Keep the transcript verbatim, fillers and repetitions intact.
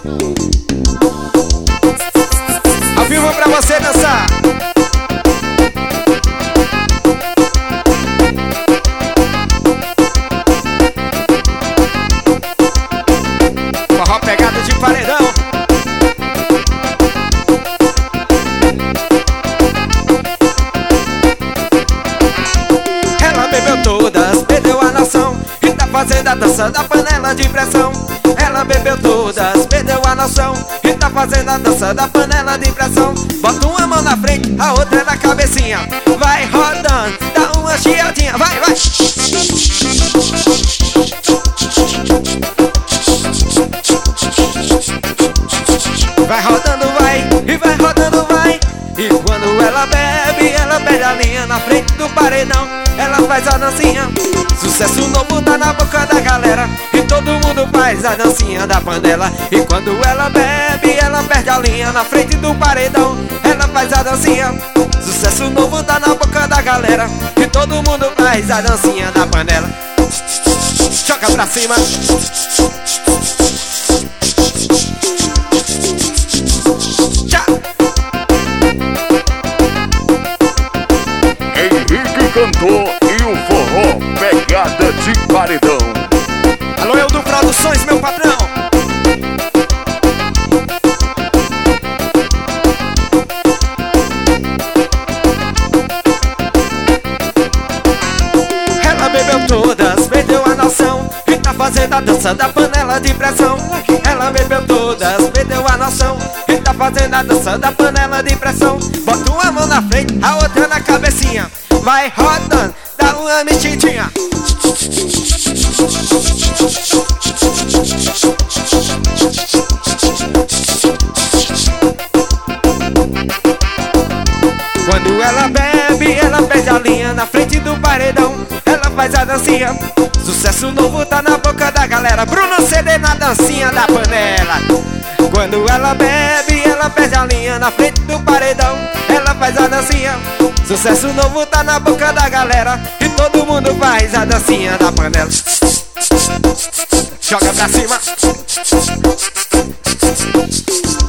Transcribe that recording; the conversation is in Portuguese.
Ao vivo pra você dançar. Forró pegada de paredão. Ela bebeu todas, perdeu a noção e tá fazendo a dança da panela de pressão. Ela bebeu todas, perdeu a noção e tá fazendo a dança da panela de pressão. Bota uma mão na frente, a outra na cabecinha. Vai rodando, dá uma chiadinha. Vai, vai. Vai rodando, vai, e vai rodando, vai. E quando ela bebe, ela perde a linha na frente do paredão. Ela faz a dancinha, sucesso novo tá na boca da galera. E todo mundo faz a dancinha da panela. E quando ela bebe, ela perde a linha na frente do paredão. Ela faz a dancinha, sucesso novo tá na boca da galera. E todo mundo faz a dancinha da panela. Joga pra cima. Henrique cantou e o forró pegada de paredão. Alô, Eldo Produções, meu patrão. Ela bebeu todas, perdeu a noção e tá fazendo a dança da panela de pressão. Ela bebeu todas, perdeu a noção e tá fazendo a dança da panela de pressão. Bota uma mão na frente, a outra na cabecinha. Vai rodando, dá uma mexidinha. Quando ela bebe, ela perde a linha na frente do paredão. Ela faz a dancinha, sucesso novo tá na boca da galera. Bruno C D na dancinha da panela. Quando ela bebe, ela perde a linha na frente do paredão. Ela faz a dancinha, sucesso novo tá na boca da galera. E todo mundo faz a dancinha da panela. Joga pra cima.